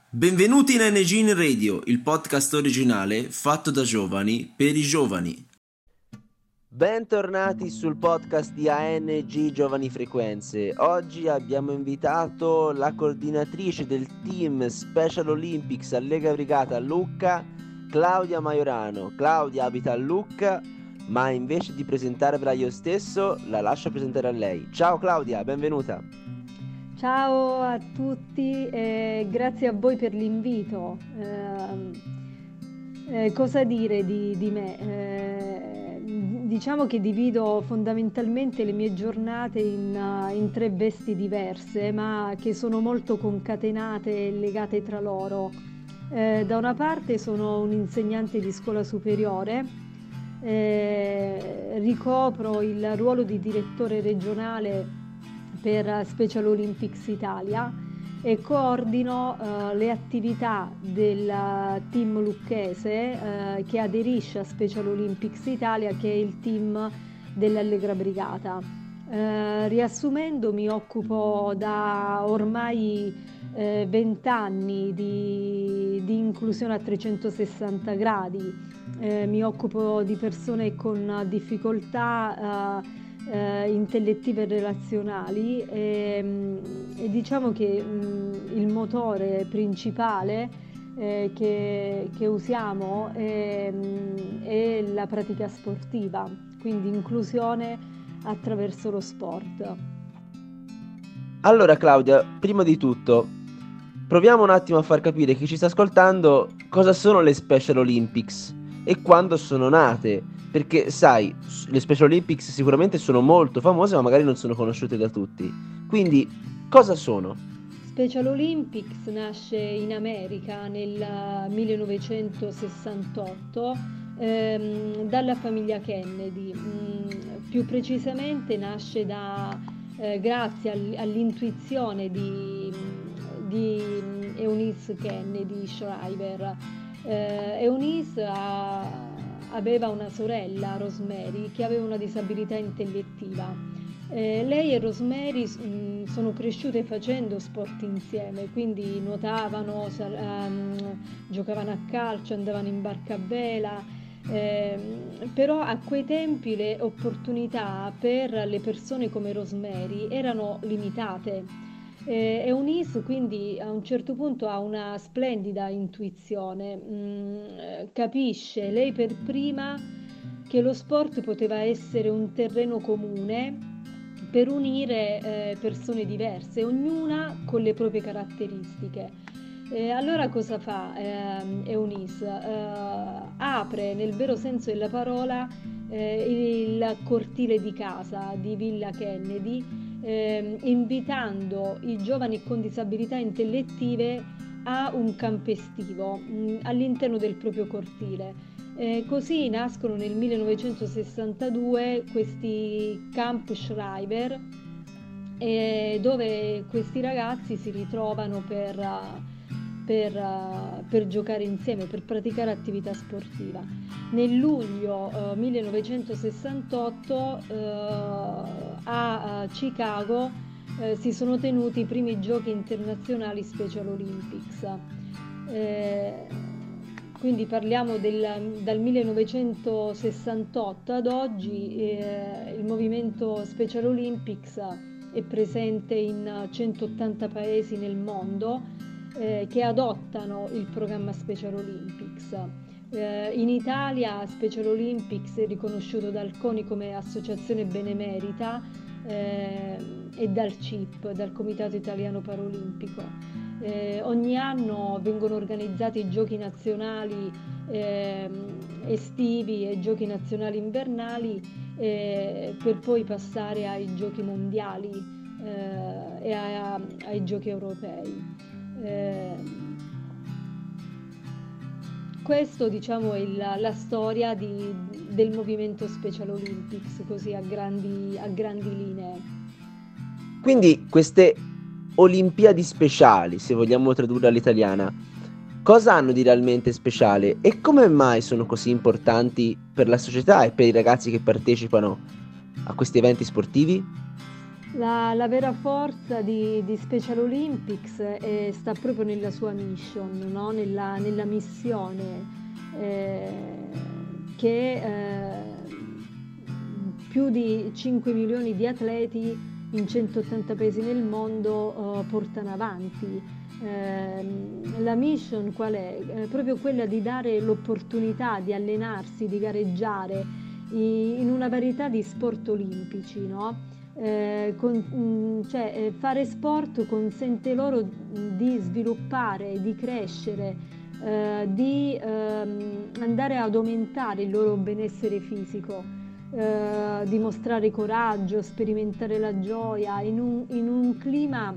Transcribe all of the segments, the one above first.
Benvenuti in NG Radio, il podcast originale fatto da giovani per i giovani. Bentornati sul podcast di ANG Giovani Frequenze. Oggi abbiamo invitato la coordinatrice del team Special Olympics a Lega Brigata a Lucca, Claudia Maiorano. Claudia abita a Lucca, ma invece di presentarvela io stesso, la lascio presentare a lei. Ciao Claudia, benvenuta. Ciao a tutti e grazie a voi per l'invito. Cosa dire di me? Diciamo che divido fondamentalmente le mie giornate in tre vesti diverse, ma che sono molto concatenate e legate tra loro. Da una parte sono un insegnante di scuola superiore, ricopro il ruolo di direttore regionale per Special Olympics Italia e coordino le attività del team lucchese che aderisce a Special Olympics Italia, che è il team dell'Allegra Brigata. Riassumendo, mi occupo da ormai 20 anni di inclusione a 360 gradi, mi occupo di persone con difficoltà intellettive e relazionali e diciamo che il motore principale che usiamo è la pratica sportiva, quindi inclusione attraverso lo sport. Allora Claudia, prima di tutto, proviamo un attimo a far capire chi ci sta ascoltando cosa sono le Special Olympics e quando sono nate. Perché sai, le Special Olympics sicuramente sono molto famose, ma magari non sono conosciute da tutti. Quindi, cosa sono? Special Olympics nasce in America nel 1968 dalla famiglia Kennedy. Più precisamente nasce grazie all'intuizione di Eunice Kennedy Shriver. Eunice aveva una sorella, Rosemary, che aveva una disabilità intellettiva. Lei e Rosemary sono cresciute facendo sport insieme, quindi nuotavano, giocavano a calcio, andavano in barca a vela, però a quei tempi le opportunità per le persone come Rosemary erano limitate. Eunice quindi a un certo punto ha una splendida intuizione, capisce lei per prima che lo sport poteva essere un terreno comune per unire persone diverse, ognuna con le proprie caratteristiche. Allora cosa fa Eunice? Apre nel vero senso della parola il cortile di casa di Villa Kennedy, invitando i giovani con disabilità intellettive a un campo estivo all'interno del proprio cortile. Così nascono nel 1962 questi Camp Shriver, dove questi ragazzi si ritrovano per giocare insieme, per praticare attività sportiva. Nel luglio 1968 a Chicago si sono tenuti i primi giochi internazionali Special Olympics. Quindi parliamo dal 1968 ad oggi. Il movimento Special Olympics è presente in 180 paesi nel mondo che adottano il programma Special Olympics. In Italia Special Olympics è riconosciuto dal CONI come associazione benemerita e dal CIP, dal Comitato Italiano Paralimpico. Ogni anno vengono organizzati i giochi nazionali estivi e i giochi nazionali invernali per poi passare ai giochi mondiali e ai giochi europei. Questo diciamo è la storia del movimento Special Olympics, così a grandi linee. Quindi queste Olimpiadi speciali, se vogliamo tradurre all'italiana, cosa hanno di realmente speciale e come mai sono così importanti per la società e per i ragazzi che partecipano a questi eventi sportivi? La vera forza di Special Olympics sta proprio nella sua mission, no? Nella missione che più di 5 milioni di atleti in 180 paesi nel mondo portano avanti. La mission qual è? Proprio quella di dare l'opportunità di allenarsi, di gareggiare in una varietà di sport olimpici, no? Fare sport consente loro di sviluppare, di crescere, di andare ad aumentare il loro benessere fisico, dimostrare coraggio, sperimentare la gioia in un clima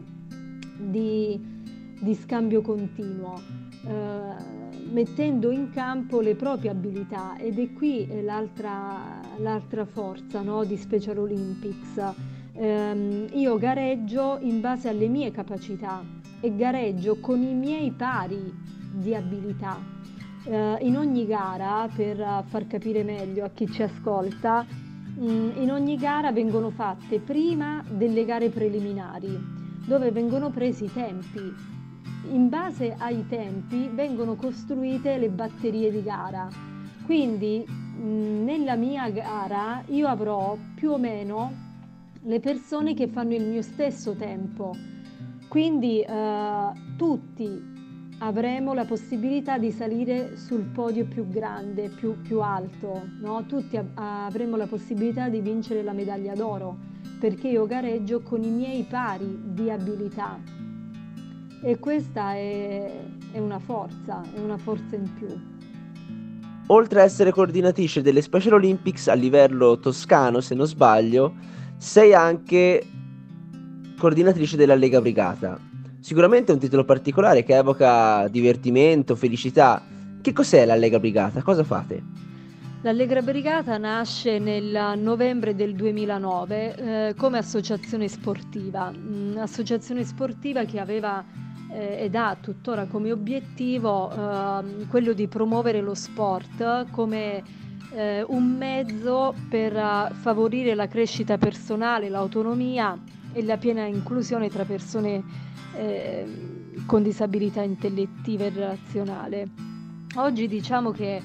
di scambio continuo, mettendo in campo le proprie abilità, ed è qui l'altra forza, no, di Special Olympics. Io gareggio in base alle mie capacità e gareggio con i miei pari di abilità. In ogni gara, per far capire meglio a chi ci ascolta, in ogni gara vengono fatte prima delle gare preliminari, dove vengono presi i tempi. In base ai tempi vengono costruite le batterie di gara. Quindi nella mia gara io avrò più o meno le persone che fanno il mio stesso tempo. Quindi tutti avremo la possibilità di salire sul podio più grande, più alto, no? Tutti avremo la possibilità di vincere la medaglia d'oro, perché io gareggio con i miei pari di abilità. E questa è una forza in più. Oltre a essere coordinatrice delle Special Olympics a livello toscano, se non sbaglio, sei anche coordinatrice della Lega Brigata. Sicuramente è un titolo particolare che evoca divertimento, felicità. Che cos'è la Lega Brigata? Cosa fate? La Lega Brigata nasce nel novembre del 2009 come associazione sportiva che aveva ed ha tuttora come obiettivo quello di promuovere lo sport come un mezzo per favorire la crescita personale, l'autonomia e la piena inclusione tra persone con disabilità intellettiva e relazionale. Oggi diciamo che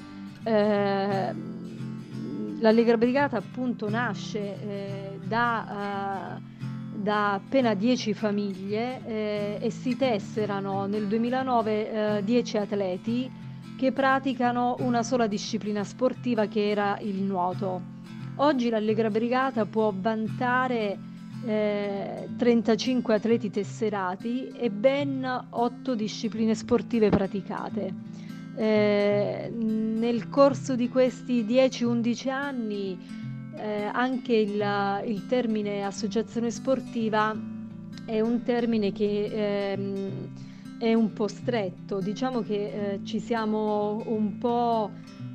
la Lega Brigata appunto nasce da appena 10 famiglie e si tesserano nel 2009 10 atleti che praticano una sola disciplina sportiva, che era il nuoto. Oggi la Lega Brigata può vantare 35 atleti tesserati e ben 8 discipline sportive praticate. Nel corso di questi 10-11 anni anche il termine associazione sportiva è un termine che è un po' stretto. Diciamo che ci siamo un po'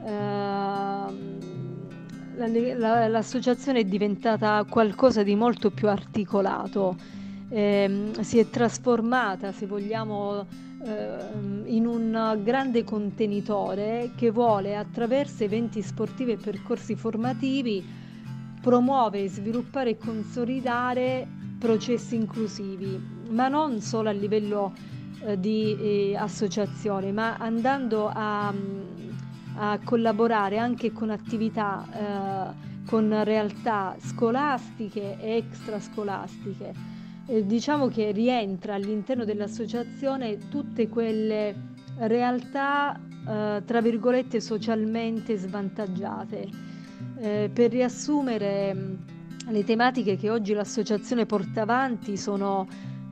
l'associazione è diventata qualcosa di molto più articolato, si è trasformata, se vogliamo, in un grande contenitore che vuole, attraverso eventi sportivi e percorsi formativi, promuovere, sviluppare e consolidare processi inclusivi, ma non solo a livello di associazione, ma andando a collaborare anche con attività, con realtà scolastiche e extrascolastiche. Diciamo che rientra all'interno dell'associazione tutte quelle realtà tra virgolette socialmente svantaggiate. Per riassumere, le tematiche che oggi l'associazione porta avanti sono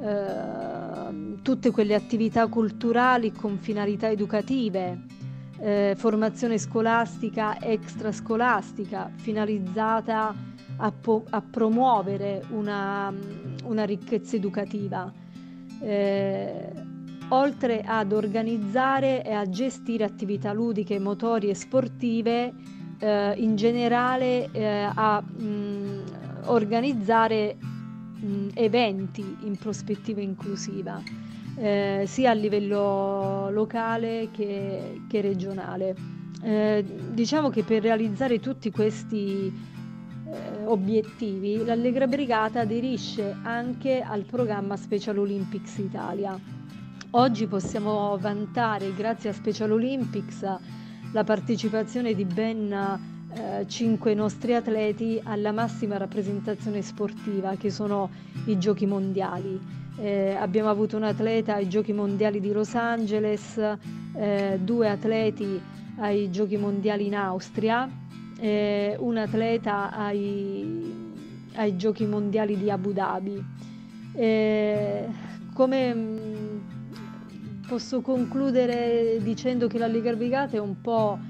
tutte quelle attività culturali con finalità educative, formazione scolastica extrascolastica finalizzata a promuovere una ricchezza educativa, oltre ad organizzare e a gestire attività ludiche, motorie e sportive, in generale a organizzare eventi in prospettiva inclusiva, sia a livello locale che regionale. Diciamo che per realizzare tutti questi obiettivi, l'Allegra Brigata aderisce anche al programma Special Olympics Italia. Oggi possiamo vantare, grazie a Special Olympics, la partecipazione di ben 5 nostri atleti alla massima rappresentazione sportiva, che sono i Giochi Mondiali. Abbiamo avuto un atleta ai Giochi Mondiali di Los Angeles, 2 atleti ai Giochi Mondiali in Austria, un atleta ai Giochi Mondiali di Abu Dhabi. Posso concludere dicendo che l'Allegra Brigata è un po'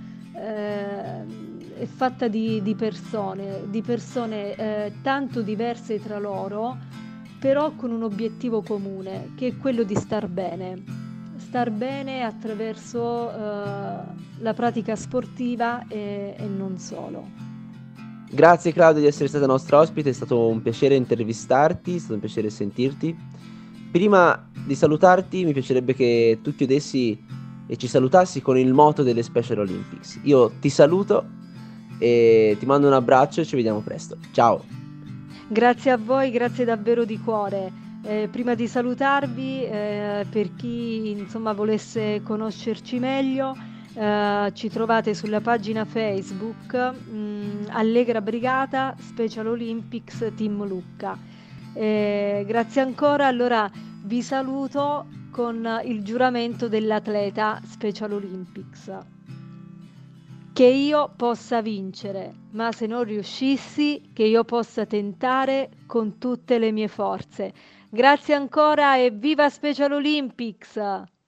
è fatta di persone tanto diverse tra loro, però con un obiettivo comune, che è quello di star bene attraverso la pratica sportiva e non solo. Grazie Claudia di essere stata nostra ospite, è stato un piacere intervistarti, è stato un piacere sentirti. Prima di salutarti mi piacerebbe che tu chiudessi e ci salutassi con il motto delle Special Olympics. Io ti saluto e ti mando un abbraccio e ci vediamo presto. Ciao! Grazie a voi, grazie davvero di cuore. Prima di salutarvi, per chi volesse conoscerci meglio, ci trovate sulla pagina Facebook Allegra Brigata Special Olympics Team Lucca. Grazie ancora, allora vi saluto con il giuramento dell'atleta Special Olympics. Che io possa vincere, ma se non riuscissi, che io possa tentare con tutte le mie forze. Grazie ancora e viva Special Olympics!